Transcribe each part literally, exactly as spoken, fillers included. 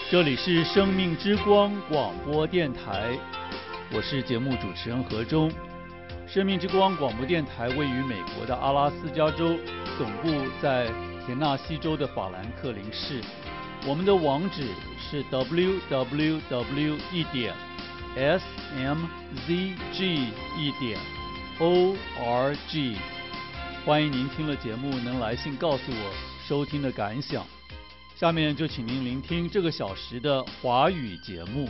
这里是生命之光广播电台，我是节目主持人何忠。生命之光广播电台位于美国的阿拉斯加州，总部在田纳西州的法兰克林市。我们的网址是 double-u double-u double-u 一点 s m z g 一点 o r g。欢迎您听了节目能来信告诉我收听的感想。下面就请您聆听这个小时的华语节目。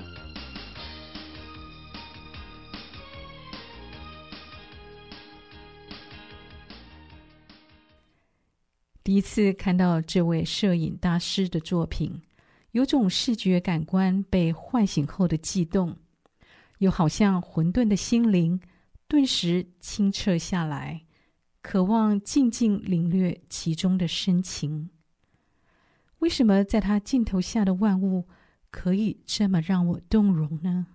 第一次看到这位摄影大师的作品，有种视觉感官被唤醒后的悸动，又好像混沌的心灵顿时清澈下来，渴望静静领略其中的深情。为什么在他镜头下的万物可以这么让我动容呢？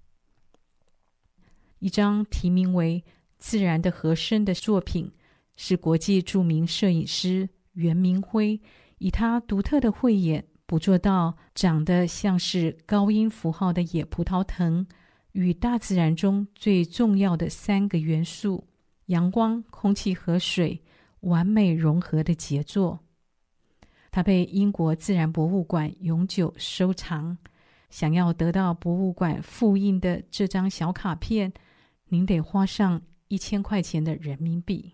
一张题名为《自然的和声》的作品，是国际著名摄影师袁明辉以他独特的慧眼捕捉到长得像是高音符号的野葡萄藤与大自然中最重要的三个元素阳光、空气和水完美融合的杰作。它被英国自然博物馆永久收藏。想要得到博物馆复印的这张小卡片，您得花上一千块钱的人民币。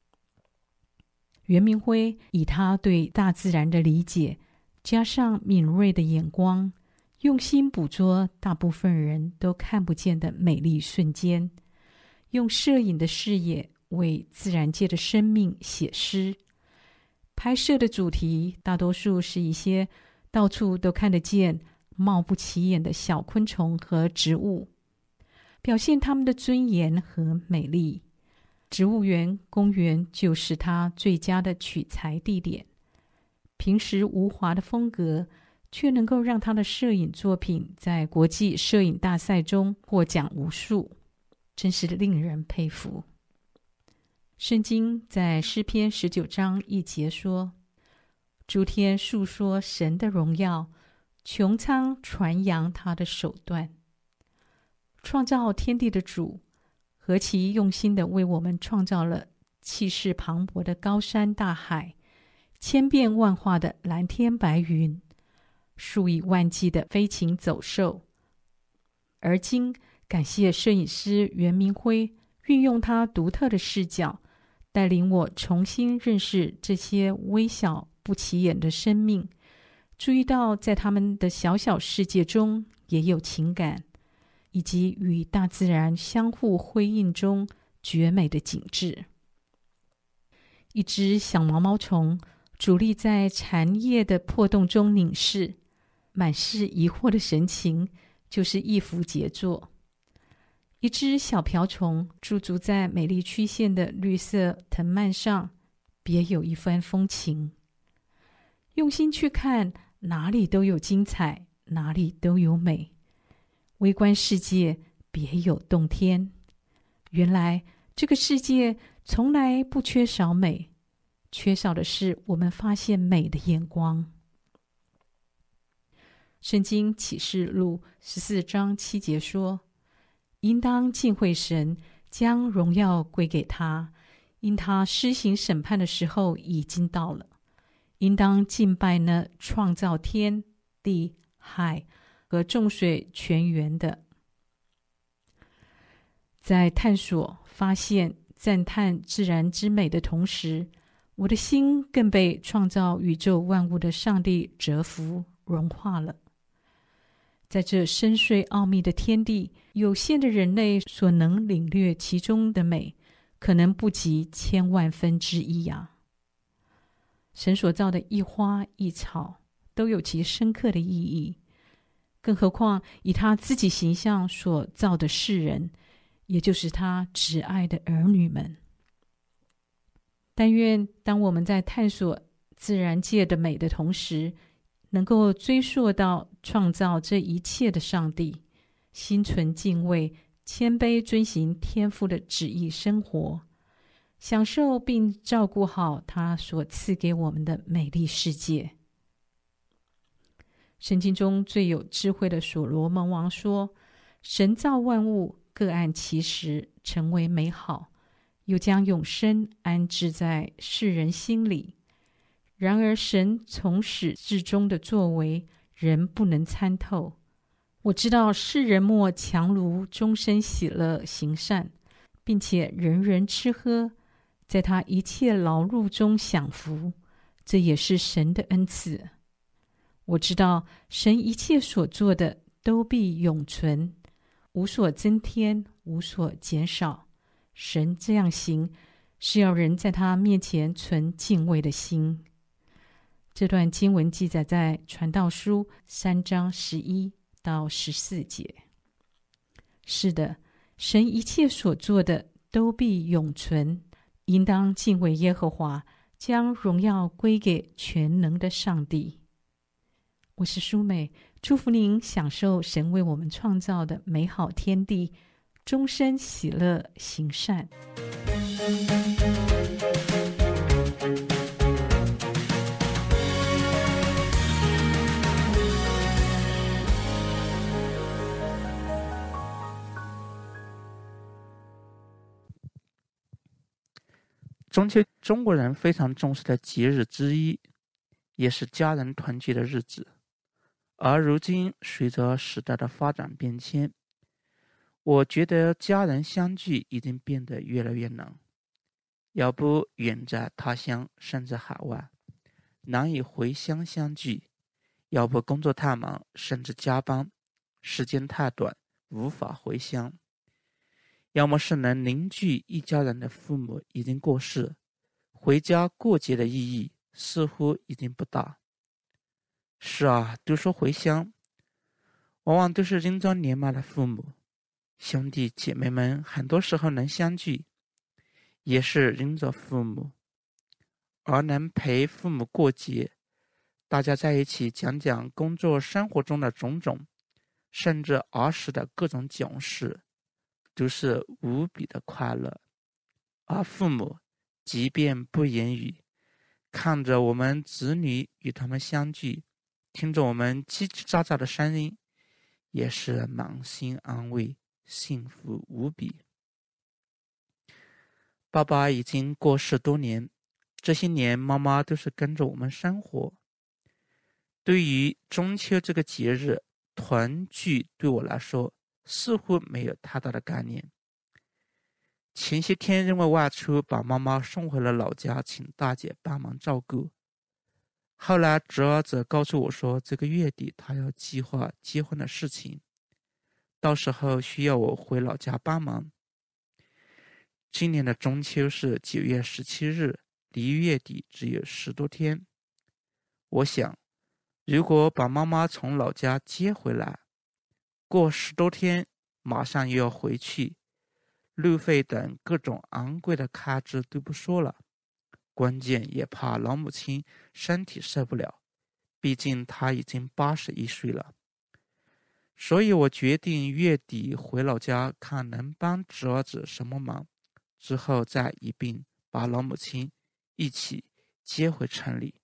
袁明辉以他对大自然的理解，加上敏锐的眼光，用心捕捉大部分人都看不见的美丽瞬间，用摄影的视野为自然界的生命写诗。拍摄的主题大多数是一些到处都看得见、貌不起眼的小昆虫和植物，表现它们的尊严和美丽。植物园、公园就是他最佳的取材地点。平时无华的风格，却能够让他的摄影作品在国际摄影大赛中获奖无数，真是令人佩服。圣经在诗篇十九章一节说：诸天述说神的荣耀，穹苍传扬他的手段。创造天地的主，何其用心地为我们创造了气势磅礴的高山大海，千变万化的蓝天白云，数以万计的飞禽走兽。而今感谢摄影师袁明辉运用他独特的视角，带领我重新认识这些微小不起眼的生命，注意到在他们的小小世界中也有情感，以及与大自然相互辉映中绝美的景致。一只小毛毛虫伫立在蝉叶的破洞中凝视，满是疑惑的神情，就是一幅杰作。一只小瓢虫驻足在美丽曲线的绿色藤蔓上，别有一番风情。用心去看，哪里都有精彩，哪里都有美。微观世界别有洞天。原来这个世界从来不缺少美，缺少的是我们发现美的眼光。圣经启示录十四章七节说：应当敬畏神，将荣耀归给他，因他施行审判的时候已经到了。应当敬拜那创造天地海和众水泉源的。在探索、发现、赞叹自然之美的同时，我的心更被创造宇宙万物的上帝折服融化了。在这深邃奥秘的天地，有限的人类所能领略其中的美，可能不及千万分之一啊！神所造的一花一草都有其深刻的意义，更何况以他自己形象所造的世人，也就是他挚爱的儿女们。但愿当我们在探索自然界的美的同时，能够追溯到创造这一切的上帝，心存敬畏，谦卑遵行天父的旨意生活，享受并照顾好他所赐给我们的美丽世界。 圣经中最有智慧的所罗门王说，神造万物各按其时，成为美好，又将永生安置在世人心里。然而神从始至终的作为，人不能参透。我知道世人莫强如终身喜乐行善，并且人人吃喝，在他一切劳碌中享福，这也是神的恩赐。我知道神一切所做的都必永存，无所增添，无所减少。神这样行，是要人在他面前存敬畏的心。这段经文记载在传道书三章十一到十四节。是的，神一切所做的都必永存，应当敬畏耶和华，将荣耀归给全能的上帝。我是舒美，祝福您享受神为我们创造的美好天地，终身喜乐行善。 中秋，中国人非常重视的节日之一，也是家人团聚的日子。而如今，随着时代的发展变迁，我觉得家人相聚已经变得越来越难。要不远在他乡，甚至海外，难以回乡相聚；要不工作太忙，甚至加班，时间太短，无法回乡；要么是能凝聚一家人的父母已经过世，回家过节的意义似乎已经不大。是啊，都说回乡，往往都是人长年迈的父母，兄弟姐妹们很多时候能相聚，也是人着父母，而能陪父母过节，大家在一起讲讲工作生活中的种种，甚至儿时的各种囧事，都是无比的快乐。而父母即便不言语，看着我们子女与他们相聚，听着我们叽叽喳喳的声音，也是满心安慰，幸福无比。爸爸已经过世多年，这些年妈妈都是跟着我们生活。对于中秋这个节日，团聚对我来说似乎没有太大的概念。前些天因为外出，把妈妈送回了老家，请大姐帮忙照顾。后来侄儿子告诉我说，这个月底他要计划结婚的事情，到时候需要我回老家帮忙。今年的中秋是九月十七日，离月底只有十多天。我想，如果把妈妈从老家接回来，过十多天马上又要回去，路费等各种昂贵的开支都不说了，关键也怕老母亲身体受不了，毕竟她已经八十一岁了。所以我决定月底回老家，看能帮侄儿子什么忙，之后再一并把老母亲一起接回城里。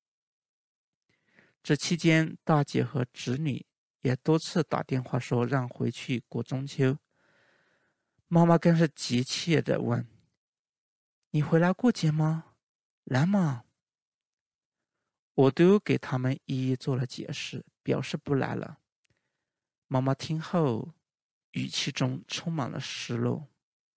这期间，大姐和侄女也多次打电话说让回去过中秋。妈妈更是急切地问：“你回来过节吗？来嘛！”我都给他们一一做了解释，表示不来了。妈妈听后，语气中充满了失落。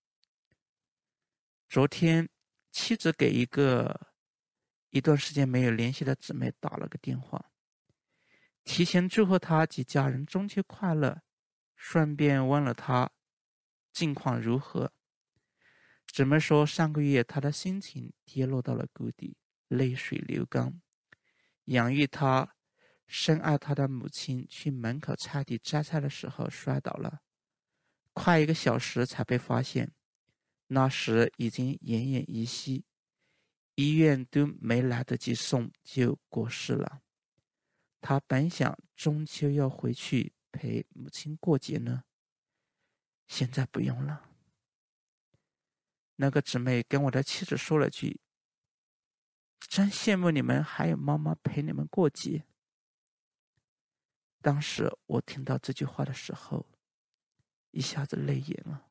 昨天，妻子给一个一段时间没有联系的姊妹打了个电话，提前祝贺她及家人中秋快乐，顺便问了她近况如何。姊妹说，上个月她的心情跌落到了谷底，泪水流干。养育她、深爱她的母亲去门口菜地摘菜的时候摔倒了，快一个小时才被发现，那时已经奄奄一息，医院都没来得及送就过世了。她本想中秋要回去陪母亲过节呢，现在不用了。那个姊妹跟我的妻子说了句：“真羡慕你们还有妈妈陪你们过节。” 当时我听到这句话的时候，一下子泪眼了，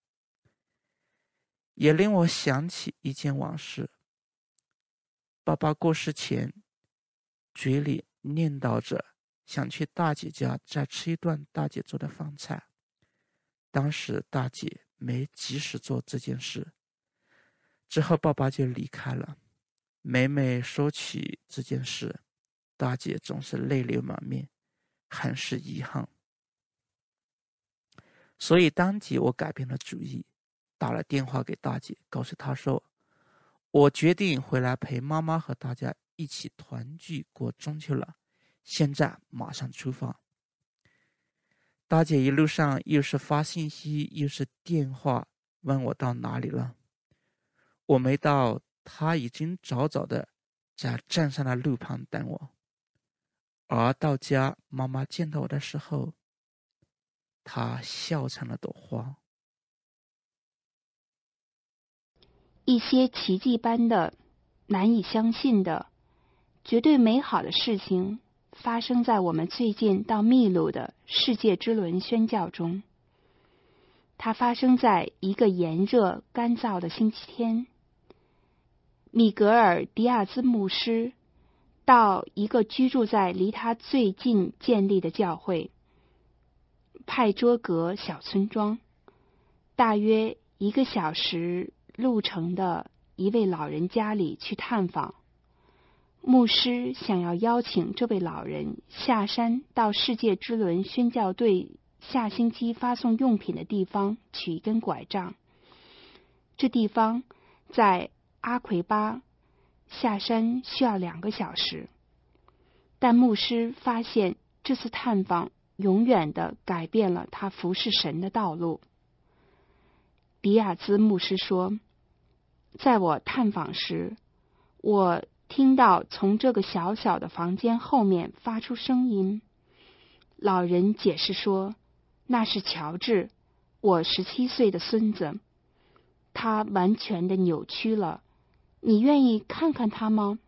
也令我想起一件往事。爸爸过世前，嘴里念叨着想去大姐家再吃一顿大姐做的饭菜。当时大姐没及时做这件事，之后爸爸就离开了。每每说起这件事，大姐总是泪流满面，很是遗憾。所以当即我改变了主意，打了电话给大姐，告诉她说，我决定回来陪妈妈和大家一起团聚过中秋了，现在马上出发。大姐一路上又是发信息又是电话问我到哪里了，我没到，她已经早早的在站上的路旁等我。而到家，妈妈见到我的时候，她笑成了朵花。 一些奇迹般的、难以相信的、绝对美好的事情发生在我们最近到秘鲁的世界之轮宣教中。它发生在一个炎热干燥的星期天。米格尔·迪亚兹牧师到一个居住在离他最近建立的教会派卓格小村庄，大约一个小时路程的一位老人家里去探访。牧师想要邀请这位老人下山到世界之轮宣教队下星期发送用品的地方取一根拐杖。这地方在阿奎巴，下山需要两个小时。但牧师发现这次探访永远地改变了他服侍神的道路。迪亚兹牧师说，在我探访时，我听到从这个小小的房间后面发出声音。老人解释说，那是乔治，我十七岁的孙子，他完全的扭曲了，你愿意看看他吗？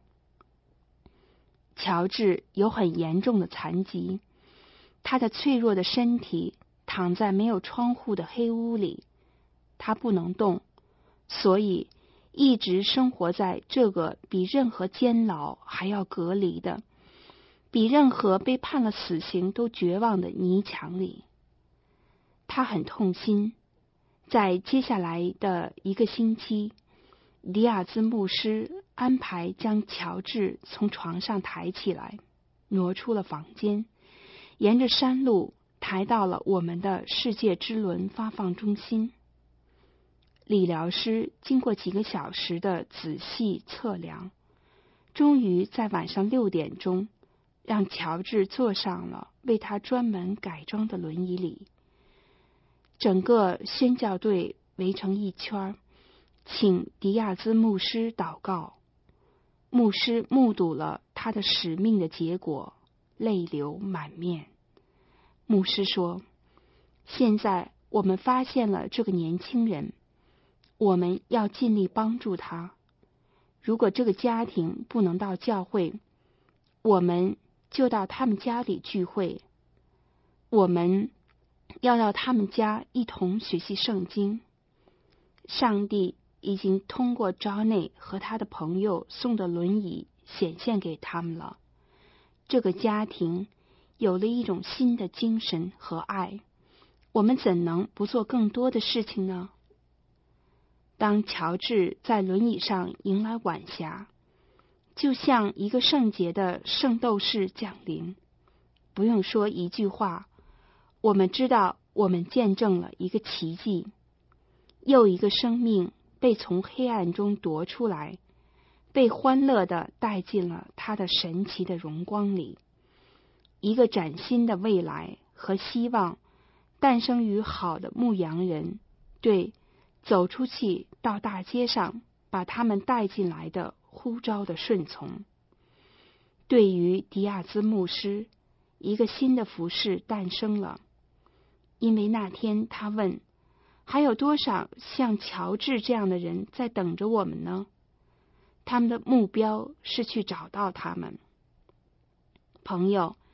乔治有很严重的残疾，他的脆弱的身体躺在没有窗户的黑屋里，他不能动，所以一直生活在这个比任何监牢还要隔离的、比任何被判了死刑都绝望的泥墙里。他很痛心，在接下来的一个星期，迪亚兹牧师安排将乔治从床上抬起来，挪出了房间，沿着山路抬到了我们的世界之轮发放中心。理疗师经过几个小时的仔细测量，终于在晚上六点钟让乔治坐上了为他专门改装的轮椅里。整个宣教队围成一圈，请迪亚兹牧师祷告。牧师目睹了他的使命的结果，泪流满面。牧师说，现在我们发现了这个年轻人，我们要尽力帮助他。如果这个家庭不能到教会，我们就到他们家里聚会。我们要到他们家一同学习圣经。上帝已经通过 Johnny 和他的朋友送的轮椅显现给他们了。这个家庭有了一种新的精神和爱，我们怎能不做更多的事情呢？当乔治在轮椅上迎来晚霞，就像一个圣洁的圣斗士降临，不用说一句话，我们知道我们见证了一个奇迹，又一个生命被从黑暗中夺出来，被欢乐地带进了他的神奇的荣光里。一个崭新的未来和希望诞生于好的牧羊人对走出去到大街上把他们带进来的呼召的顺从。对于迪亚兹牧师，一个新的服事诞生了，因为那天他问，还有多少像乔治这样的人在等着我们呢？他们的目标是去找到他们。朋友，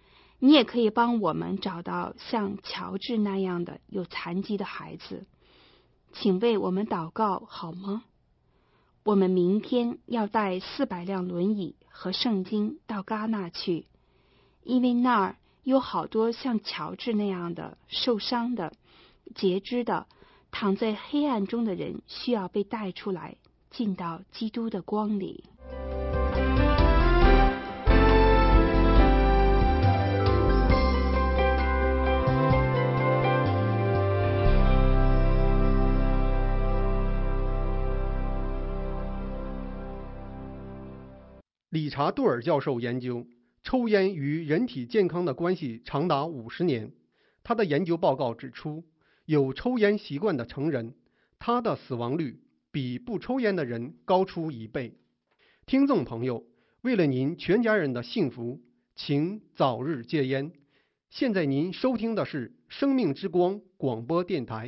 你也可以帮我们找到像乔治那样的有残疾的孩子，请为我们祷告好吗？我们明天要带四百辆轮椅和圣经到戛纳去，因为那儿有好多像乔治那样的受伤的、截肢的、躺在黑暗中的人，需要被带出来，进到基督的光里。 理查杜尔教授研究抽烟与人体健康的关系长达五十年。他的研究报告指出，有抽烟习惯的成人，他的死亡率比不抽烟的人高出一倍。听众朋友，为了您全家人的幸福，请早日戒烟。现在您收听的是生命之光广播电台。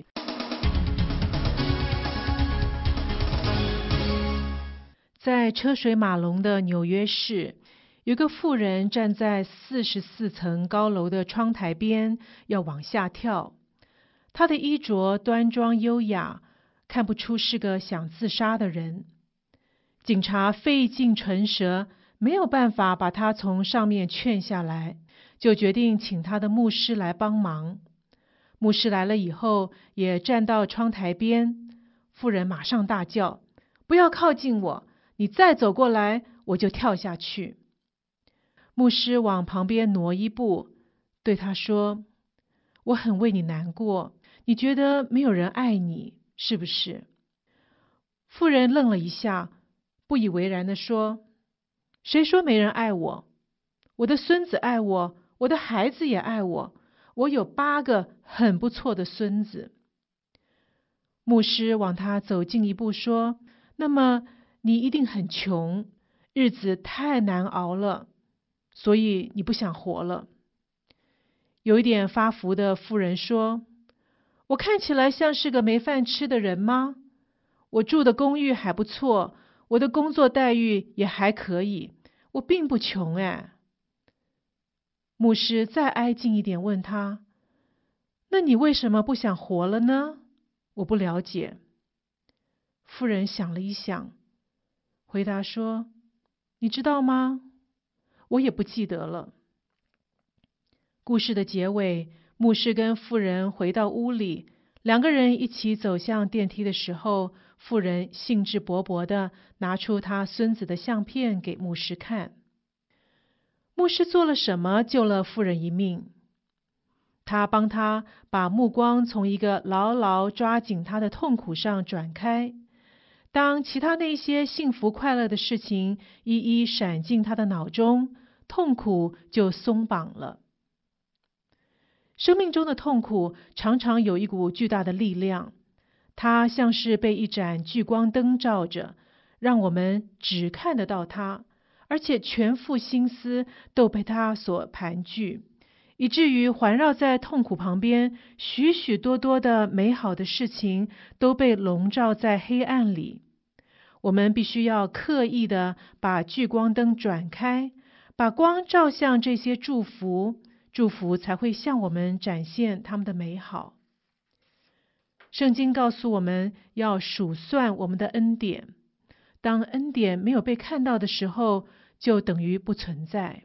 在车水马龙的纽约市，有个妇人站在四十四层高楼的窗台边，要往下跳。她的衣着端庄优雅，看不出是个想自杀的人。警察费尽唇舌，没有办法把她从上面劝下来，就决定请他的牧师来帮忙。牧师来了以后，也站到窗台边。妇人马上大叫：“不要靠近我！你再走过来，我就跳下去。”牧师往旁边挪一步，对他说：“我很为你难过，你觉得没有人爱你，是不是？”妇人愣了一下，不以为然地说：“谁说没人爱我？我的孙子爱我，我的孩子也爱我，我有八个很不错的孙子。”牧师往他走近一步说：“那么你一定很穷，日子太难熬了，所以你不想活了。”有一点发福的妇人说：“我看起来像是个没饭吃的人吗？我住的公寓还不错，我的工作待遇也还可以，我并不穷哎。”牧师再挨近一点问他：“那你为什么不想活了呢？我不了解。”妇人想了一想，回答说：“你知道吗？我也不记得了。”故事的结尾，牧师跟妇人回到屋里，两个人一起走向电梯的时候，妇人兴致勃勃地拿出他孙子的相片给牧师看。牧师做了什么救了妇人一命？他帮他把目光从一个牢牢抓紧他的痛苦上转开。当其他那些幸福快乐的事情一一闪进他的脑中，痛苦就松绑了。生命中的痛苦常常有一股巨大的力量，它像是被一盏聚光灯照着，让我们只看得到它，而且全副心思都被它所盘踞，以至于环绕在痛苦旁边许许多多的美好的事情都被笼罩在黑暗里。我们必须要刻意的把聚光灯转开，把光照向这些祝福，祝福才会向我们展现他们的美好。圣经告诉我们要数算我们的恩典，当恩典没有被看到的时候，就等于不存在。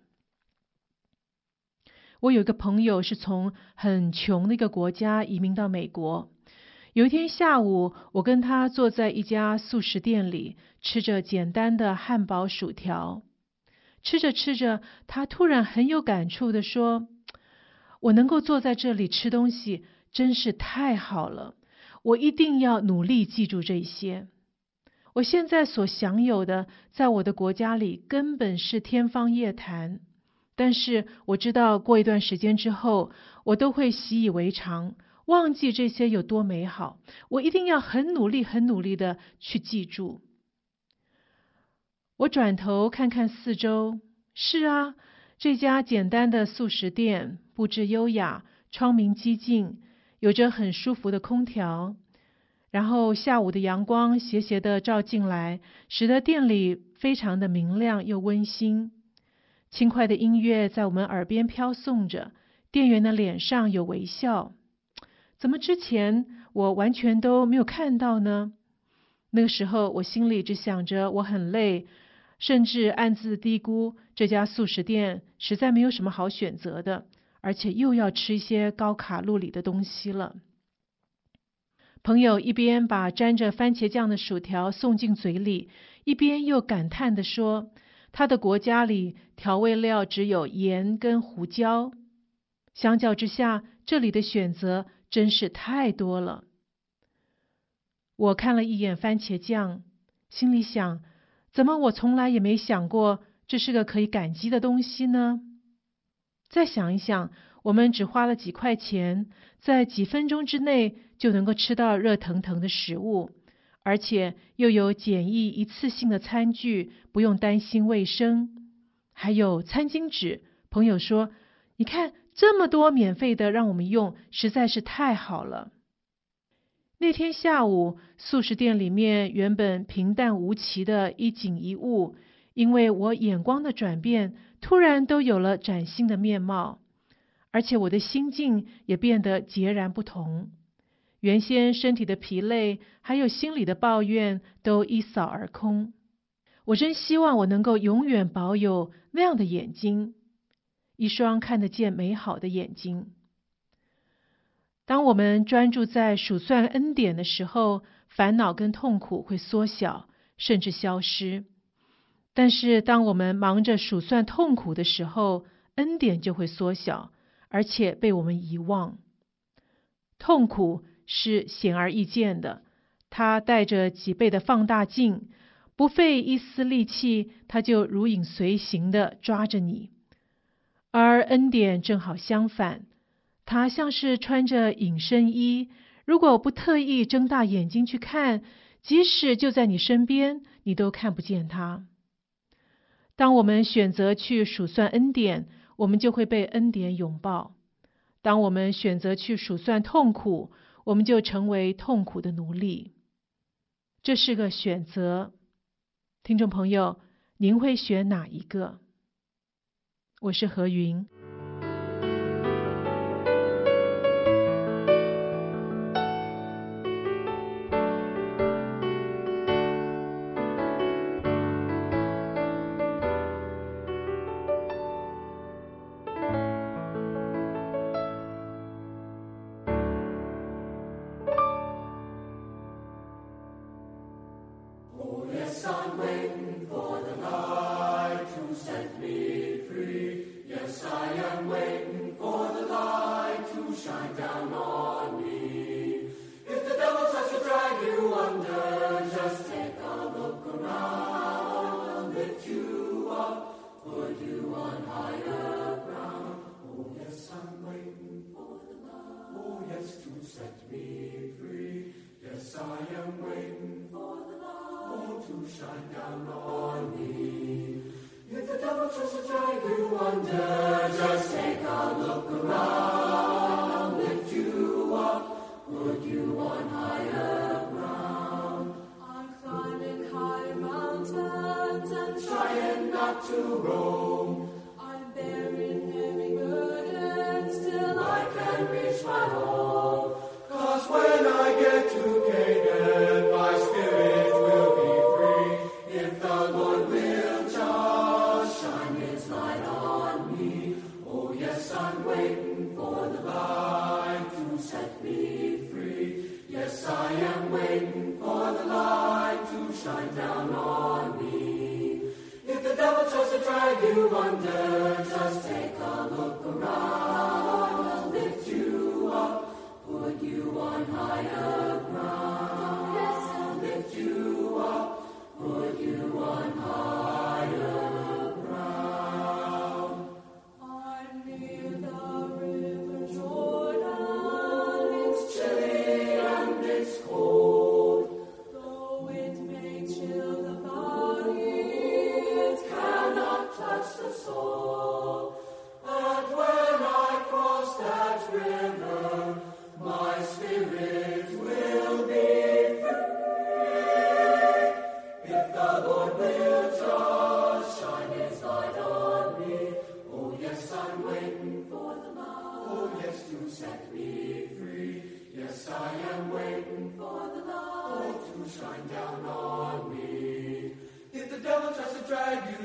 我有一个朋友是从很穷的一个国家移民到美国。有一天下午，我跟他坐在一家素食店里，吃着简单的汉堡薯条。吃着吃着，他突然很有感触地说：“我能够坐在这里吃东西，真是太好了。我一定要努力记住这些。我现在所享有的，在我的国家里根本是天方夜谭。但是我知道过一段时间之后，我都会习以为常，忘记这些有多美好。我一定要很努力很努力的去记住。”我转头看看四周，是啊，这家简单的素食店布置优雅，窗明几净，有着很舒服的空调。然后下午的阳光斜斜地照进来，使得店里非常的明亮又温馨。 轻快的音乐在我们耳边飘送着，店员的脸上有微笑。怎么之前我完全都没有看到呢？那个时候我心里只想着我很累，甚至暗自低估这家素食店实在没有什么好选择的，而且又要吃一些高卡路里的东西了。朋友一边把沾着番茄酱的薯条送进嘴里，一边又感叹地说，他的国家里调味料只有盐跟胡椒，相较之下，这里的选择真是太多了。我看了一眼番茄酱，心里想，怎么我从来也没想过这是个可以感激的东西呢？再想一想，我们只花了几块钱，在几分钟之内就能够吃到热腾腾的食物，而且又有简易一次性的餐具，不用担心卫生，还有餐巾纸。朋友说，你看这么多免费的让我们用，实在是太好了。那天下午，素食店里面原本平淡无奇的一景一物，因为我眼光的转变，突然都有了崭新的面貌，而且我的心境也变得截然不同。原先身体的疲累，还有心里的抱怨，都一扫而空。我真希望我能够永远保有那样的眼睛，一双看得见美好的眼睛。当我们专注在数算恩典的时候，烦恼跟痛苦会缩小，甚至消失。但是当我们忙着数算痛苦的时候，恩典就会缩小，而且被我们遗忘。痛苦是显而易见的，它带着几倍的放大镜，不费一丝力气，它就如影随形地抓着你。而恩典正好相反，它像是穿着隐身衣，如果不特意睁大眼睛去看，即使就在你身边，你都看不见它。当我们选择去数算恩典，我们就会被恩典拥抱；当我们选择去数算痛苦，我们就成为痛苦的奴隶。这是个选择，听众朋友，您会选哪一个？我是何云。 Touch the soul, and when I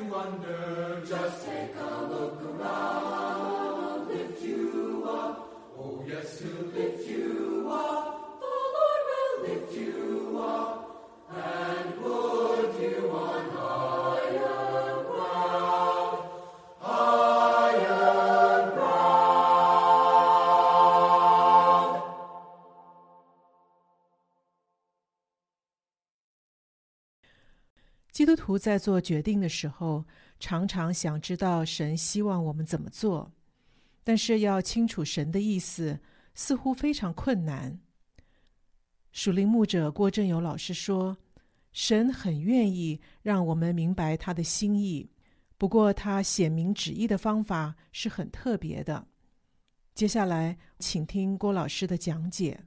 基督徒在做决定的时候，常常想知道神希望我们怎么做，但是要清楚神的意思，似乎非常困难。属灵牧者郭正友老师说，神很愿意让我们明白他的心意，不过他显明旨意的方法是很特别的。接下来请听郭老师的讲解。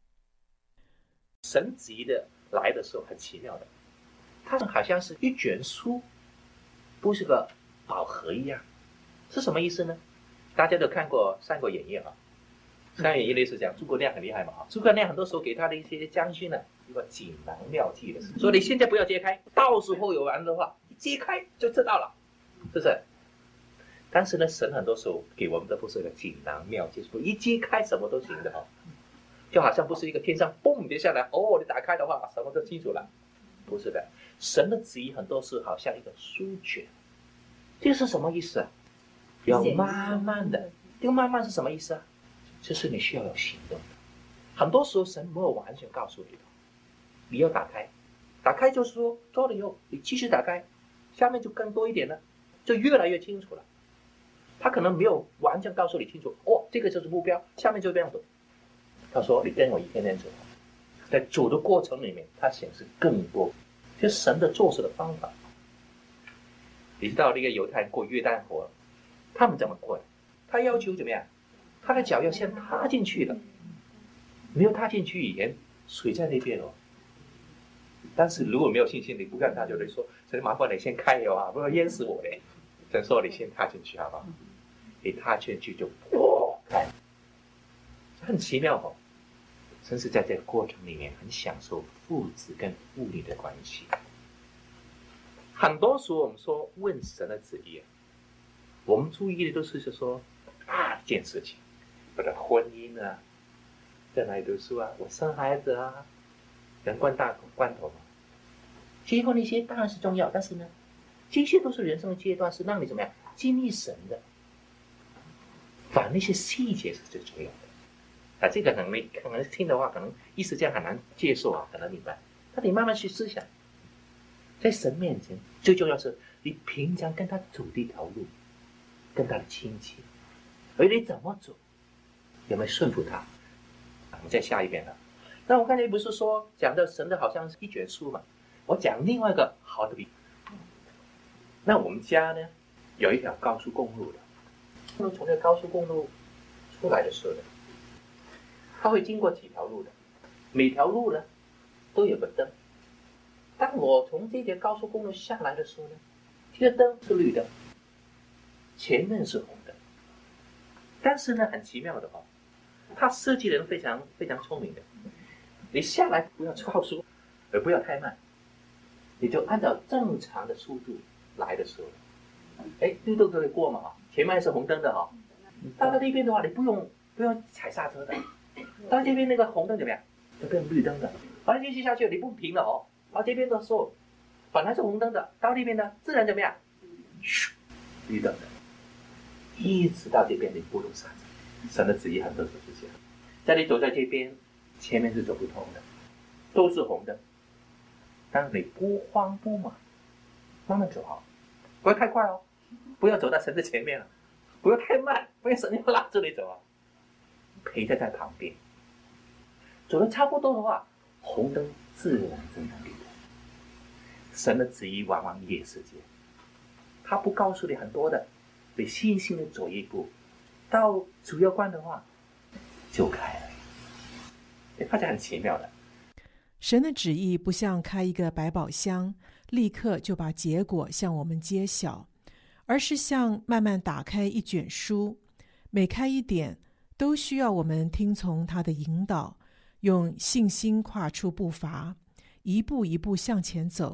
神旨意的来的时候很奇妙的，它好像是一卷书，不是个宝盒一样。是什么意思呢？大家都看过《三国演义》啊，《三国演义》类似讲诸葛亮很厉害嘛啊，诸葛亮很多时候给他的一些将军呢，一个锦囊妙计的，说你现在不要揭开，到时候有人的话，一揭开就知道了，是不是？但是呢，神很多时候给我们的不是个锦囊妙计，一揭开什么都行的啊，就好像不是一个天上蹦跌下来，哦，你打开的话什么都清楚了，不是的。神的旨意很多是好像一个书卷，这是什么意思啊？要慢慢的，这个慢慢是什么意思啊？就是你需要有行动的。很多时候神没有完全告诉你的，你要打开，打开就是说做了以后，你继续打开，下面就更多一点了，就越来越清楚了。他可能没有完全告诉你清楚，哦，这个就是目标，下面就这样走。他说你跟我一天天走，在走的过程里面，他显示更多。就是神的做事的方法。你知道那个犹太人过约旦河，他们怎么过的？他要求怎么样？他的脚要先踏进去的，没有踏进去以前，水在那边哦。但是如果没有信心，你不看他就会说：“神麻烦你先开油啊，不要淹死我嘞。”神说：“你先踏进去好不好？”你踏进去就破开，很奇妙哦。神是在这个过程里面很享受父子跟父女的关系。很多时候我们说问神的旨意，我们注意的都是说大件事情，我的婚姻啊，在哪里读书啊，我生孩子啊，人关大关头嘛。结婚那些当然是重要，但是呢，这些都是人生的阶段，是让你怎么样经历神的。反而那些细节是最重要的。啊，这个可能你可能听的话，可能一时间很难接受啊，很难明白。但你慢慢去思想，在神面前，最重要是你平常跟他走的一条路，跟他的亲戚，而你怎么走，有没有顺服他？我们再下一遍了。那我刚才不是说讲的神的好像是一卷书嘛？我讲另外一个好的比喻。那我们家呢，有一条高速公路的，从这个高速公路出来的时候呢，它会经过几条路的，每条路呢都有个灯。当我从这条高速公路下来的时候呢，这个灯是绿灯，前面是红灯。但是呢，很奇妙的哦，它设计人非常非常聪明的，你下来不要超速，而不要太慢，你就按照正常的速度来的时候，哎，绿灯可以过嘛啊，前面是红灯的哈。到了那边的话，你不用不用踩刹车的。到这边那个红灯怎么样？就变绿灯的。完了继续下去，你不停了哦。到这边的时候，本来是红灯的，到那边呢，自然怎么样？咻，绿灯的。一直到这边你不用刹车。神的旨意很多时候是这样，在你走在这边，前面是走不通的，都是红灯。但是你不慌不忙，慢慢走好，不要太快哦，不要走到神的前面了，不要太慢，不然神要拉着你走啊。陪在在旁边，走得差不多的话，红灯自然正常绿灯。神的旨意往往也是这样，他不告诉你很多的，你细心的走一步，到主要关的话就开了，你发现很奇妙的。 神的旨意不像开一个百宝箱，立刻就把结果向我们揭晓，而是像慢慢打开一卷书，每开一点都需要我们听从他的引导，用信心跨出步伐，一步一步向前走，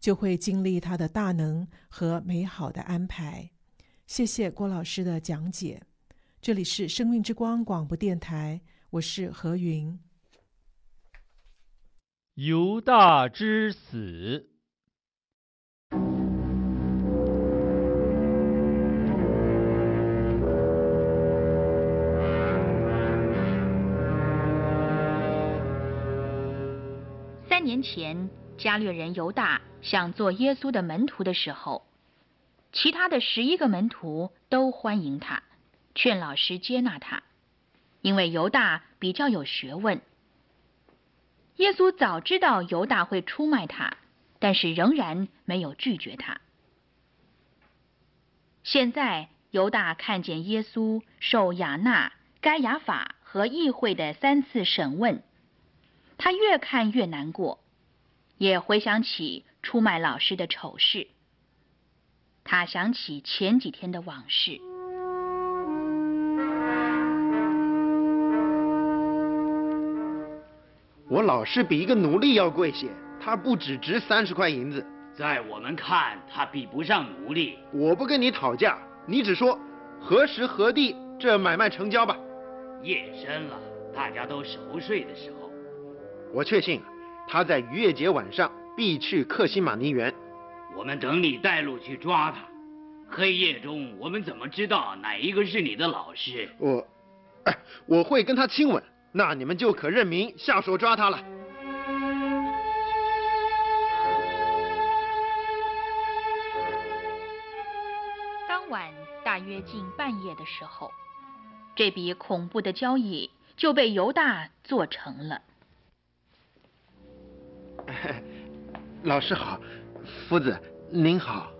就会经历他的大能和美好的安排。谢谢郭老师的讲解。这里是生命之光广播电台，我是何云。 犹大之死。 三年前，加略人犹大想做耶稣的门徒的时候，其他的十一个门徒都欢迎他，劝老师接纳他，因为犹大比较有学问。耶稣早知道犹大会出卖他，但是仍然没有拒绝他。现在犹大看见耶稣受亚那、该亚法和议会的三次审问，他越看越难过，也回想起出卖老师的丑事。他想起前几天的往事。 我老师比一个奴隶要贵些，他不只值三十块银子。 在我们看，他比不上奴隶。 我不跟你讨价，你只说何时何地这买卖成交吧。 夜深了，大家都熟睡的时候。 我确信他在逾越节晚上必去克西马尼园。 我们等你带路去抓他。黑夜中，我们怎么知道哪一个是你的老师？ 我，哎，我会跟他亲吻，那你们就可认明下手抓他了。 当晚大约近半夜的时候，这笔恐怖的交易就被犹大做成了。 老师好，夫子您好。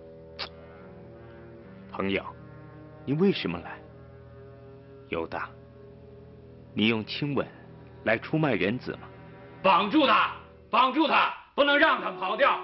朋友，你为什么来？犹大，你用亲吻来出卖人子吗？ 绑住他，绑住他，不能让他跑掉。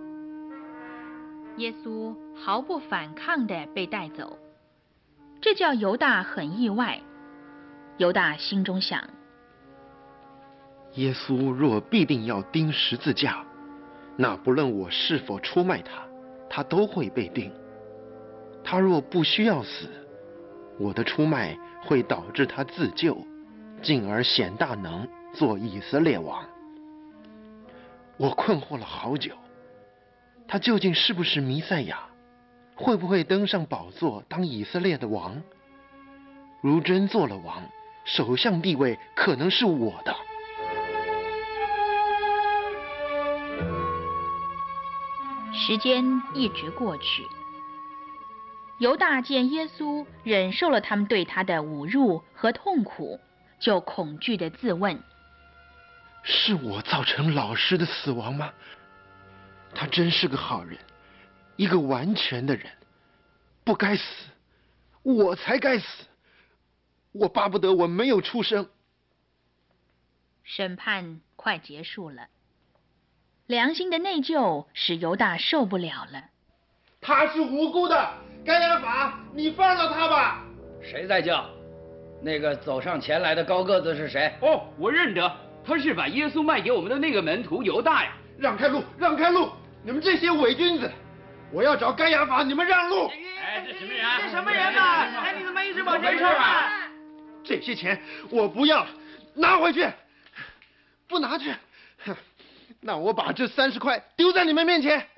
耶稣毫不反抗地被带走，这叫犹大很意外。犹大心中想： 耶稣若必定要钉十字架，那不论我是否出卖他，他都会被钉。他若不需要死，我的出卖会导致他自救，进而显大能，做以色列王。我困惑了好久，他究竟是不是弥赛亚？会不会登上宝座当以色列的王？如真做了王，首相地位可能是我的。 时间一直过去，犹大见耶稣忍受了他们对他的侮辱和痛苦，就恐惧地自问： 是我造成老师的死亡吗？他真是个好人，一个完全的人，不该死，我才该死。我巴不得我没有出生。 审判快结束了，良心的内疚使犹大受不了了。 他是无辜的，该亚法，你放了他吧。 谁在叫？那个走上前来的高个子是谁？ 哦，我认得，他是把耶稣卖给我们的那个门徒犹大呀！ 让开路，让开路！你们这些伪君子，我要找该亚法，你们让路！ 哎，这什么人？ 这什么人啊？哎，你怎么一直往前撤啊？ 这些钱我不要，拿回去。不拿去，那我把这三十块丢在你们面前。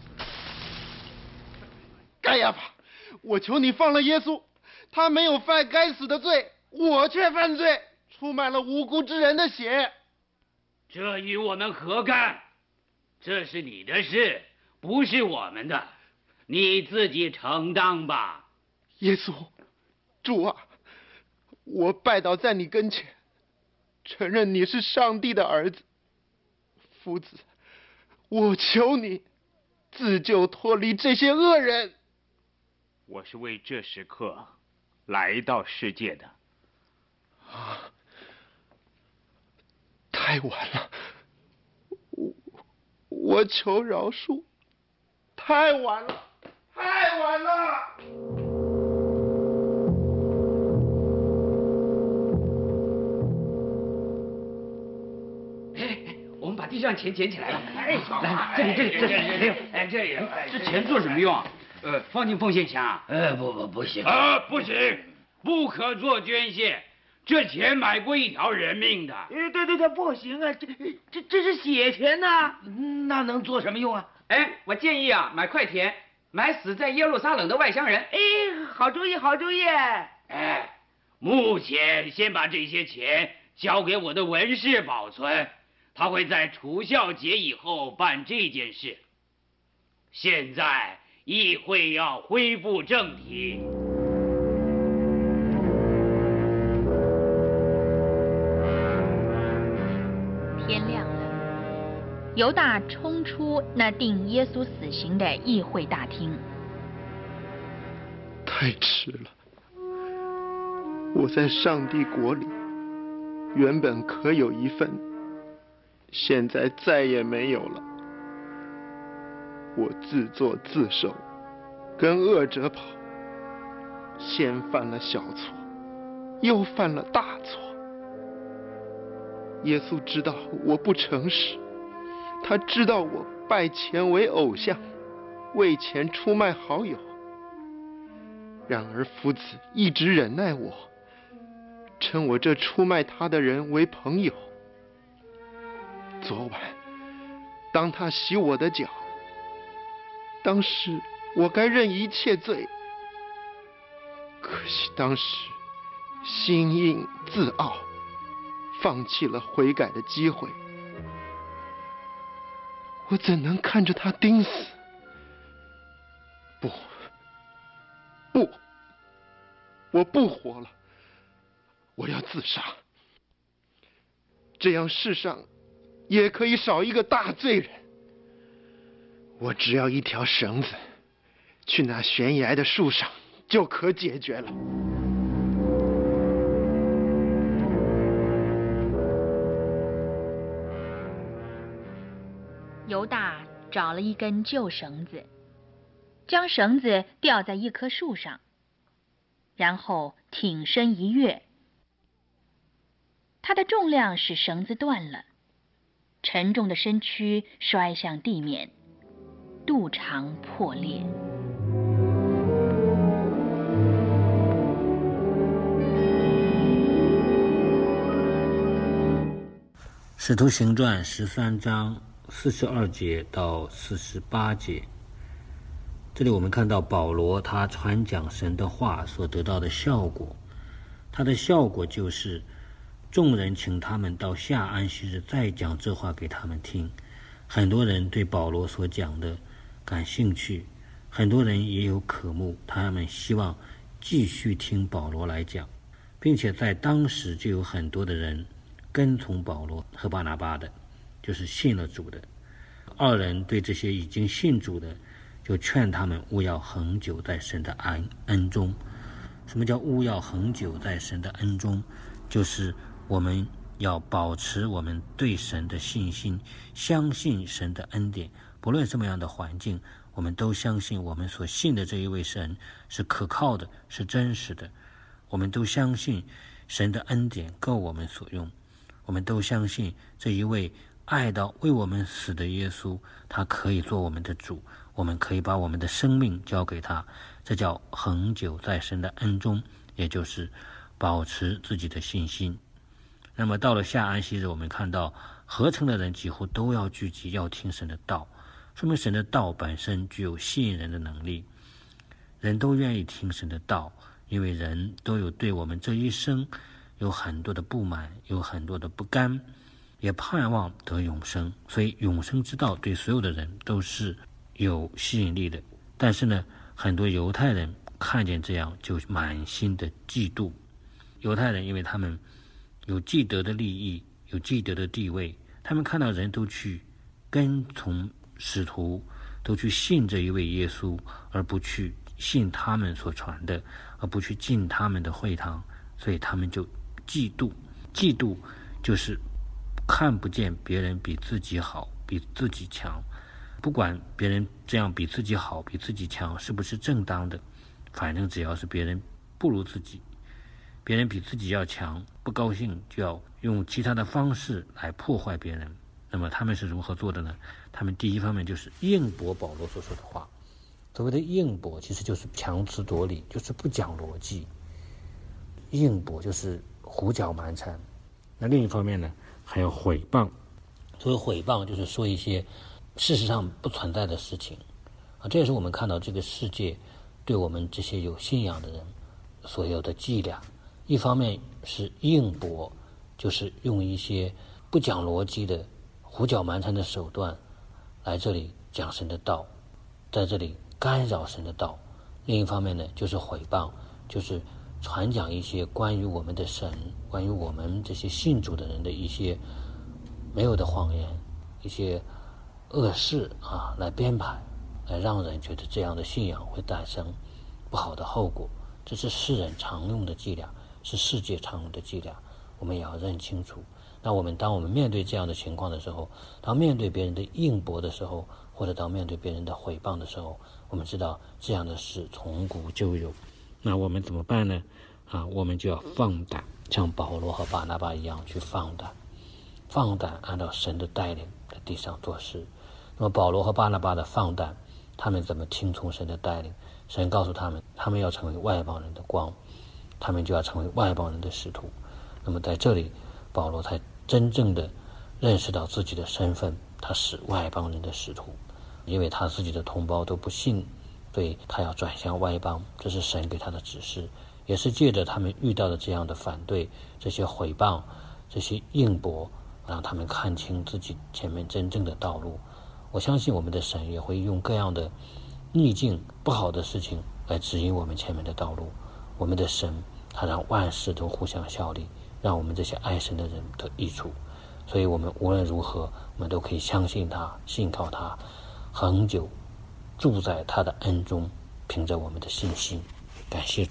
该亚法，我求你放了耶稣，他没有犯该死的罪，我却犯罪，出卖了无辜之人的血。 这与我们何干？这是你的事，不是我们的，你自己承担吧。 耶稣，主啊，我拜倒在你跟前，承认你是上帝的儿子。夫子，我求你自救脱离这些恶人。 我是为这时刻来到世界的。 啊，太晚了，我我求饶恕，太晚了，太晚了。 地上钱捡起来了。 哎， 来，这里这里这里这里，哎这里，这钱做什么用啊？呃，放进奉献箱啊？ 呃，不不不行啊，不行，不可做捐献，这钱买过一条人命的。 哎，对对对，不行啊，这这这是血钱呐， 那能做什么用啊？ 哎，我建议啊，买块田，买死在耶路撒冷的外乡人。 哎，好主意，好主意。 哎，目前先把这些钱交给我的文士保存，他会在除孝节以后办这件事。现在议会要恢复正题。 天亮了，犹大冲出那定耶稣死刑的议会大厅。 太迟了，我在上帝国里原本可有一份，现在再也没有了。我自作自受，跟恶者跑，先犯了小错，又犯了大错。耶稣知道我不诚实，他知道我拜钱为偶像，为钱出卖好友。然而夫子一直忍耐我，称我这出卖他的人为朋友。昨晚当他洗我的脚，当时我该认一切罪，可惜当时心硬自傲，放弃了悔改的机会。我怎能看着他钉死？不不，我不活了，我要自杀，这样世上也可以少一个大罪人。我只要一条绳子，去那悬崖的树上就可解决了。 犹大找了一根旧绳子，将绳子吊在一棵树上，然后挺身一跃。他的重量使绳子断了，沉重的身躯摔向地面，肚肠破裂。 使徒行传十三章四十二节到四十八节，这里我们看到保罗他传讲神的话所得到的效果，他的效果就是众人请他们到下安息日再讲这话给他们听。很多人对保罗所讲的感兴趣，很多人也有渴慕，他们希望继续听保罗来讲，并且在当时就有很多的人跟从保罗和巴拿巴的，就是信了主的。二人对这些已经信主的，就劝他们务要恒久在神的恩恩中。什么叫务要恒久在神的恩中？就是我们要保持我们对神的信心，相信神的恩典，不论什么样的环境，我们都相信我们所信的这一位神是可靠的，是真实的。我们都相信神的恩典够我们所用，我们都相信这一位爱到为我们死的耶稣，他可以做我们的主，我们可以把我们的生命交给他，这叫恒久在神的恩中，也就是保持自己的信心。那么到了下安息日，我们看到合成的人几乎都要聚集，要听神的道，说明神的道本身具有吸引人的能力，人都愿意听神的道，因为人都有对我们这一生有很多的不满，有很多的不甘，也盼望得永生，所以永生之道对所有的人都是有吸引力的。但是呢，很多犹太人看见这样就满心的嫉妒。犹太人因为他们有既得的利益，有既得的地位，他们看到人都去跟从使徒，都去信这一位耶稣，而不去信他们所传的，而不去进他们的会堂，所以他们就嫉妒。嫉妒就是看不见别人比自己好，比自己强，不管别人这样比自己好，比自己强是不是正当的，反正只要是别人不如自己，别人比自己要强，不高兴就要用其他的方式来破坏别人， 那么他们是如何做的呢？他们第一方面就是应驳保罗所说的话。所谓的应驳其实就是强词夺理，就是不讲逻辑。应驳就是胡搅蛮缠。那另一方面呢，还有毁谤。所谓毁谤就是说一些事实上不存在的事情啊，这也是我们看到这个世界对我们这些有信仰的人所有的伎俩。一方面是应驳，就是用一些不讲逻辑的胡搅蛮缠的手段来这里讲神的道，在这里干扰神的道。另一方面呢，就是毁谤，就是传讲一些关于我们的神，关于我们这些信主的人的一些没有的谎言，一些恶事啊，来编排，来让人觉得这样的信仰会诞生不好的后果。这是世人常用的伎俩，是世界常用的伎俩，我们也要认清楚。那我们当我们面对这样的情况的时候，当面对别人的应驳的时候，或者当面对别人的毁谤的时候，我们知道这样的事从古就有。那我们怎么办呢？啊，我们就要放胆，像保罗和巴拿巴一样去放胆，放胆按照神的带领在地上做事。那么保罗和巴拿巴的放胆，他们怎么听从神的带领？神告诉他们，他们要成为外邦人的光，他们就要成为外邦人的使徒。那么在这里，保罗才真正的认识到自己的身份，他是外邦人的使徒，因为他自己的同胞都不信，所以他要转向外邦，这是神给他的指示，也是借着他们遇到的这样的反对，这些毁谤，这些应驳，让他们看清自己前面真正的道路。我相信我们的神也会用各样的逆境、不好的事情来指引我们前面的道路。我们的神他让万事都互相效力，让我们这些爱神的人得益处。所以我们无论如何，我们都可以相信他，信靠他，恒久住在他的恩中，凭着我们的信心。感谢。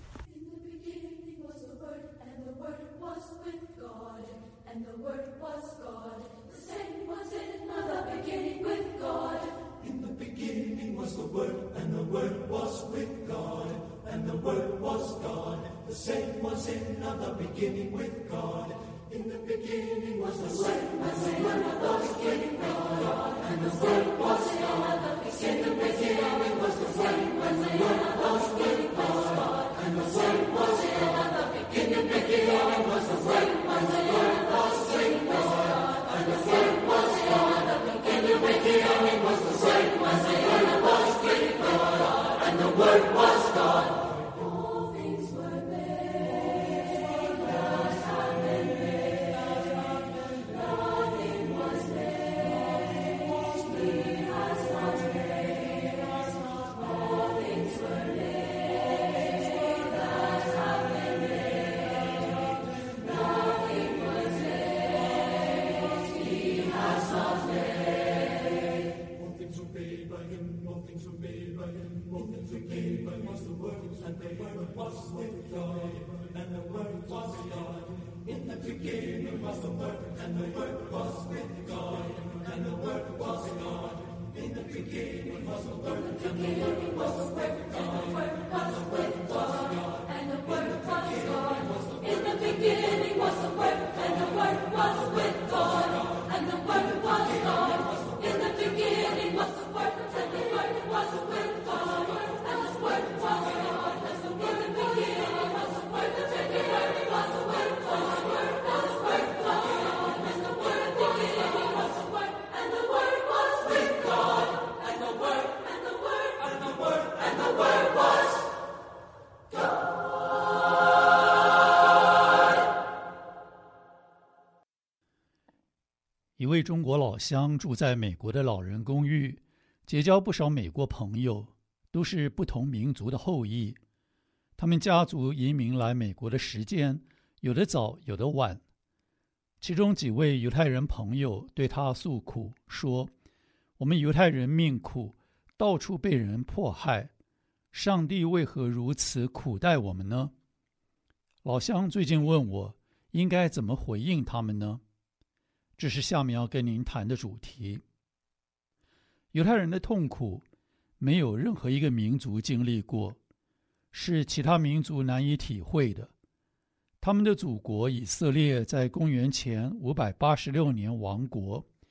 一位中国老乡住在美国的老人公寓，结交不少美国朋友，都是不同民族的后裔。他们家族移民来美国的时间有的早，有的晚。其中几位犹太人朋友对他诉苦，说：“我们犹太人命苦，到处被人迫害，上帝为何如此苦待我们呢？”老乡最近问我，应该怎么回应他们呢？这是下面要跟您谈的主题。犹太人的痛苦，没有任何一个民族经历过，是其他民族难以体会的。他们的祖国以色列在公元前五百八十六年亡国，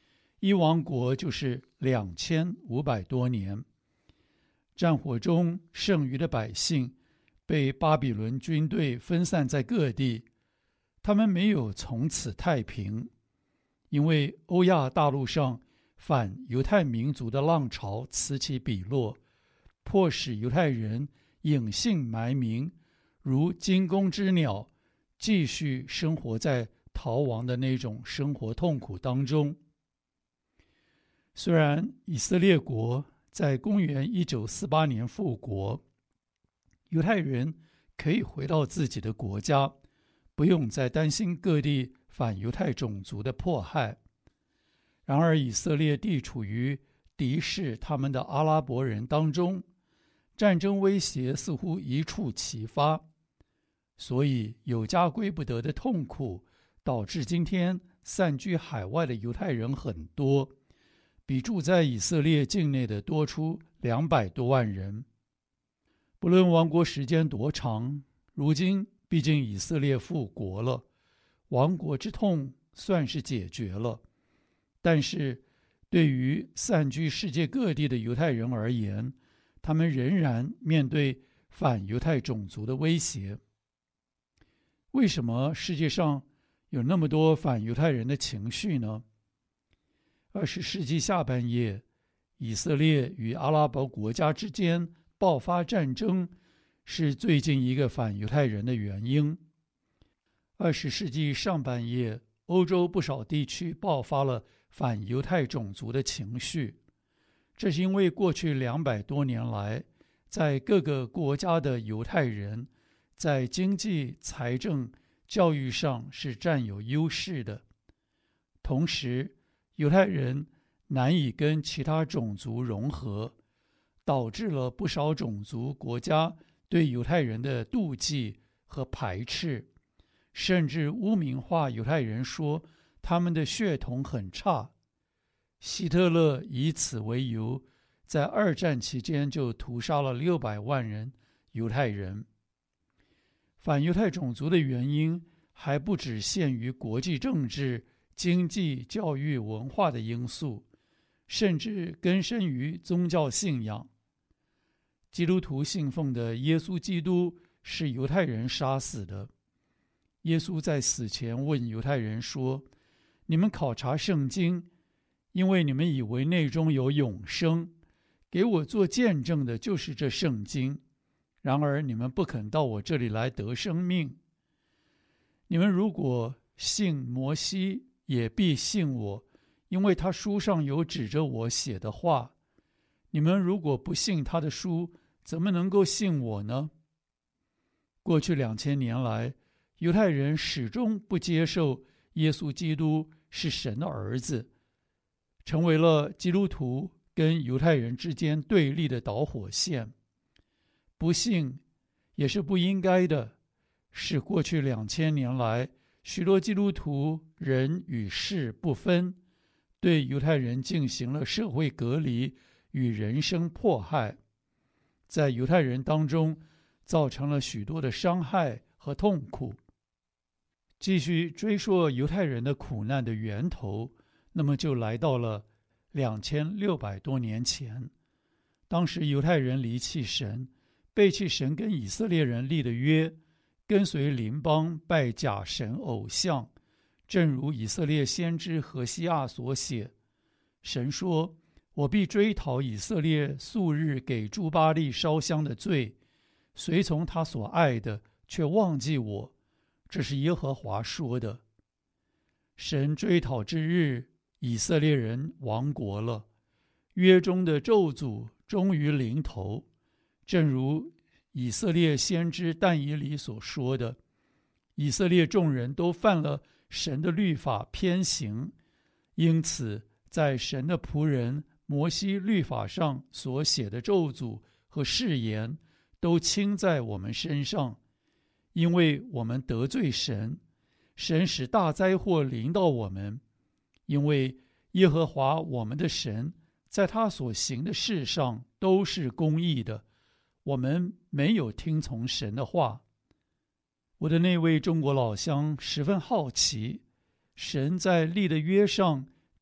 一亡国就是两千五百多年。战火中剩余的百姓被巴比伦军队分散在各地，他们没有从此太平，因为欧亚大陆上反犹太民族的浪潮此起彼落，迫使犹太人隐姓埋名，如惊弓之鸟，继续生活在逃亡的那种生活痛苦当中。虽然以色列国在公元一九四八年复国，犹太人可以回到自己的国家，不用再担心各地反犹太种族的迫害。然而以色列地处于敌视他们的阿拉伯人当中，战争威胁似乎一触即发，所以有家归不得的痛苦导致今天散居海外的犹太人很多，比住在以色列境内的多出两百多万人。不论亡国时间多长，如今毕竟以色列复国了，亡国之痛算是解决了。但是对于散居世界各地的犹太人而言，他们仍然面对反犹太种族的威胁。为什么世界上有那么多反犹太人的情绪呢？二十世纪下半叶，以色列与阿拉伯国家之间爆发战争，是最近一个反犹太人的原因。二十世纪上半叶，欧洲不少地区爆发了反犹太种族的情绪，这是因为过去两百多年来，在各个国家的犹太人在经济、财政、教育上是占有优势的，同时犹太人难以跟其他种族融合，导致了不少种族国家对犹太人的妒忌和排斥，甚至污名化犹太人，说他们的血统很差。希特勒以此为由，在二战期间就屠杀了六百万人犹太人。反犹太种族的原因还不只限于国际政治、经济、教育、文化的因素，甚至根深于宗教信仰。基督徒信奉的耶稣基督是犹太人杀死的。耶稣在死前问犹太人说：“你们考察圣经，因为你们以为内中有永生，给我做见证的就是这圣经。然而你们不肯到我这里来得生命。你们如果信摩西，也必信我，因为他书上有指着我写的话。你们如果不信他的书，怎么能够信我呢？”过去两千年来，犹太人始终不接受耶稣基督是神的儿子，成为了基督徒跟犹太人之间对立的导火线。不信也是不应该的，是过去两千年来许多基督徒人与事不分，对犹太人进行了社会隔离与人身迫害，在犹太人当中造成了许多的伤害和痛苦。继续追溯犹太人的苦难的源头，那么就来到了两千六百多年前。当时犹太人离弃神，背弃神跟以色列人立的约，跟随邻邦拜假神偶像，正如以色列先知何西阿所写，神说：“我必追讨以色列素日给诸巴力烧香的罪，随从他所爱的，却忘记我。”这是耶和华说的。神追讨之日，以色列人亡国了，约中的咒诅终于临头。正如以色列先知但以理所说的，以色列众人都犯了神的律法偏行，因此在神的仆人摩西律法上所写的咒诅和誓言都倾在我们身上。因为我们得罪神，神使大灾祸临到我们。因为耶和华我们的神在他所行的事上都是公义的，我们没有听从神的话。我的那位中国老乡十分好奇，神在立的约上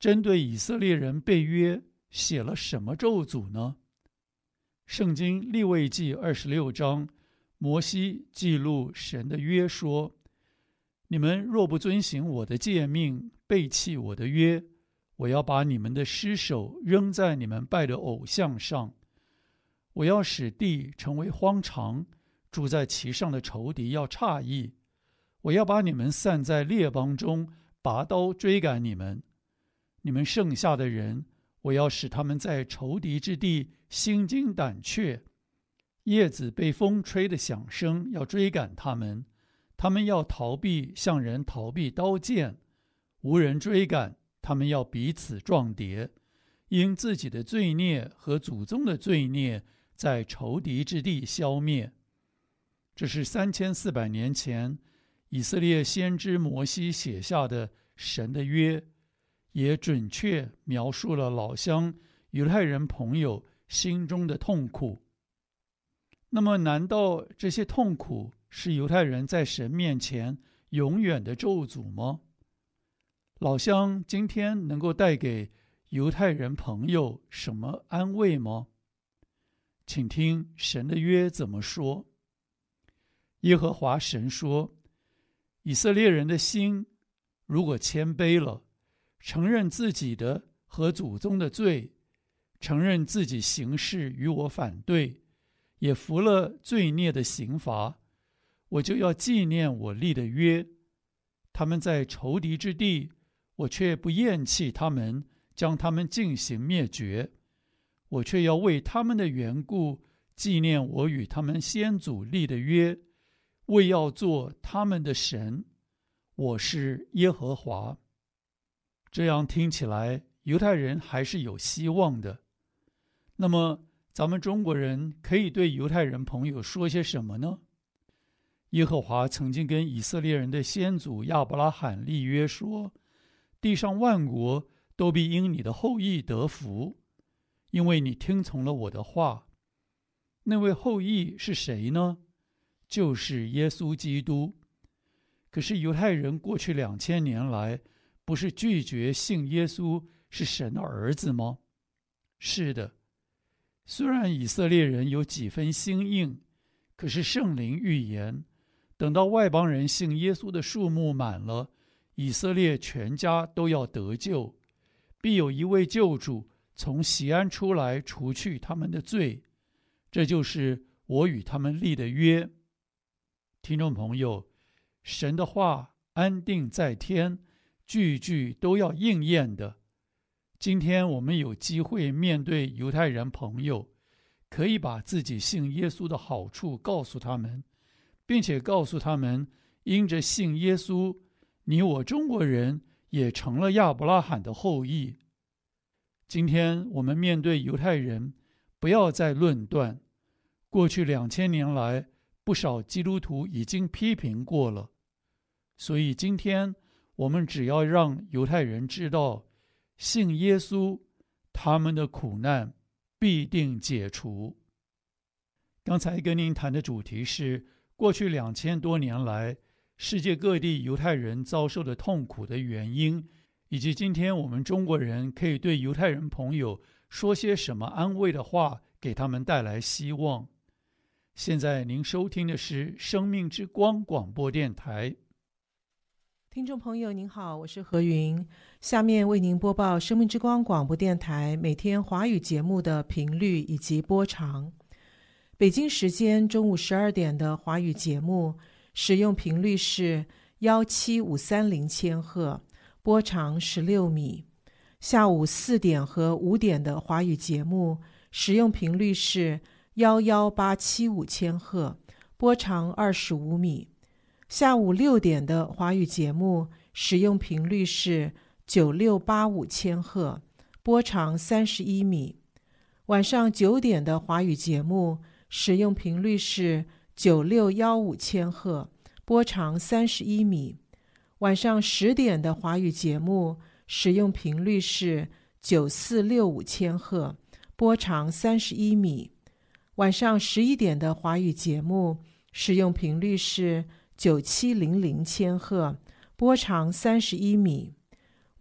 针对以色列人被约写了什么咒诅呢？圣经利未记二十六章，摩西记录神的约说：你们若不遵行我的诫命，背弃我的约，我要把你们的尸首扔在你们拜的偶像上，我要使地成为荒场，住在其上的仇敌要诧异，我要把你们散在列邦中，拔刀追赶你们。你们剩下的人，我要使他们在仇敌之地心惊胆怯，叶子被风吹的响声要追赶他们，他们要逃避，像人逃避刀剑，无人追赶，他们要彼此撞跌，因自己的罪孽和祖宗的罪孽在仇敌之地消灭。这是三千四百年前以色列先知摩西写下的神的约，也准确描述了老乡犹太人朋友心中的痛苦。那么难道这些痛苦是犹太人在神面前永远的咒诅吗？老乡今天能够带给犹太人朋友什么安慰吗？请听神的约怎么说。耶和华神说，以色列人的心如果谦卑了，承认自己的和祖宗的罪，承认自己行事与我反对，也服了罪孽的刑罚，我就要纪念我立的约。他们在仇敌之地，我却不厌弃他们，将他们进行灭绝，我却要为他们的缘故纪念我与他们先祖立的约，为要做他们的神。我是耶和华。这样听起来，犹太人还是有希望的。那么，咱们中国人可以对犹太人朋友说些什么呢？耶和华曾经跟以色列人的先祖亚伯拉罕立约说，地上万国都必因你的后裔得福，因为你听从了我的话。那位后裔是谁呢？就是耶稣基督。可是犹太人过去两千年来，不是拒绝信耶稣是神的儿子吗？是的，虽然以色列人有几分心硬，可是圣灵预言，等到外邦人信耶稣的数目满了，以色列全家都要得救，必有一位救主从锡安出来，除去他们的罪。这就是我与他们立的约。听众朋友，神的话安定在天，句句都要应验的。今天我们有机会面对犹太人朋友，可以把自己信耶稣的好处告诉他们，并且告诉他们，因着信耶稣，你我中国人也成了亚伯拉罕的后裔。今天我们面对犹太人，不要再论断。过去两千年来，不少基督徒已经批评过了。所以今天我们只要让犹太人知道，信耶稣，他们的苦难必定解除。刚才跟您谈的主题是过去两千多年来世界各地犹太人遭受的痛苦的原因，以及今天我们中国人可以对犹太人朋友说些什么安慰的话，给他们带来希望。现在您收听的是生命之光广播电台。 听众朋友您好，我是何云，下面为您播报生命之光广播电台每天华语节目的频率以及播长。北京时间中午十二点的华语节目使用频率是一七五三零千赫，波长十六米。下午四点和五点的华语节目使用频率是一一八七五千赫，波长二十五米。下午六点的华语节目使用频率是九六八五千赫，波长三十一米。晚上九点的华语节目使用频率是九六幺五千赫，波长三十一米。晚上十点的华语节目使用频率是九四六五千赫，波长三十一米。晚上十一点的华语节目使用频率是九七零零千赫，波长三十一米。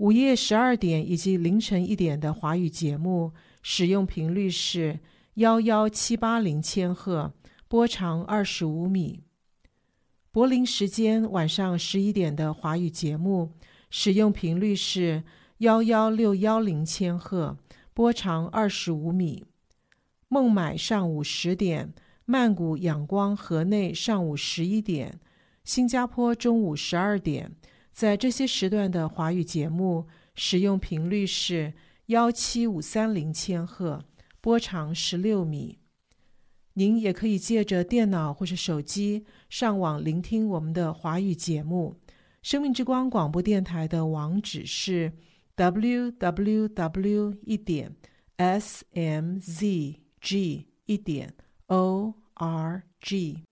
午夜十二点以及凌晨一点的华语节目使用频率是一一七八零千赫，波长二十五米。柏林时间晚上十一点的华语节目使用频率是一一六一零千赫，波长二十五米。孟买上午十点，曼谷仰光河内上午十一点，新加坡中午十二点，在这些时段的华语节目使用频率是一七五三零千赫，波长十六米。您也可以借着电脑或是手机上网聆听我们的华语节目。生命之光广播电台的网址是 double-u double-u double-u 一点 s m z g 一点 o r g。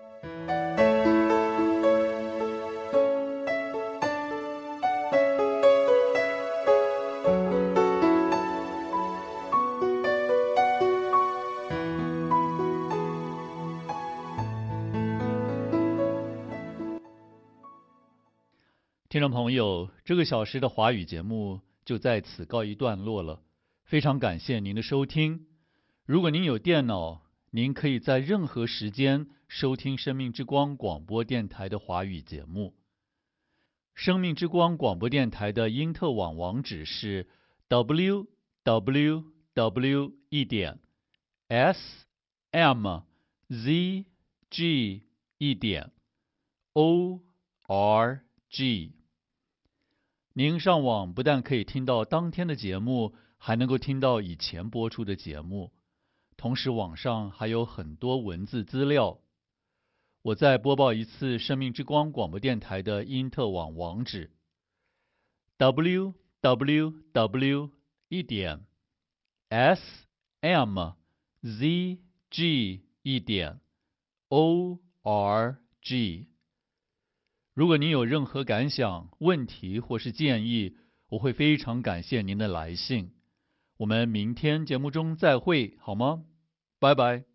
听众朋友，这个小时的华语节目就在此告一段落了，非常感谢您的收听。如果您有电脑，您可以在任何时间收听生命之光广播电台的华语节目。生命之光广播电台的因特网网址是 double-u double-u double-u 一点 s m z g 一点 o r g。您上网不但可以听到当天的节目，还能够听到以前播出的节目，同时网上还有很多文字资料。我再播报一次生命之光广播电台的因特网网址 double-u double-u double-u 一点 s m z g 一点 o r g。如果您有任何感想、问题或是建议，我会非常感谢您的来信。我们明天节目中再会，好吗？拜拜。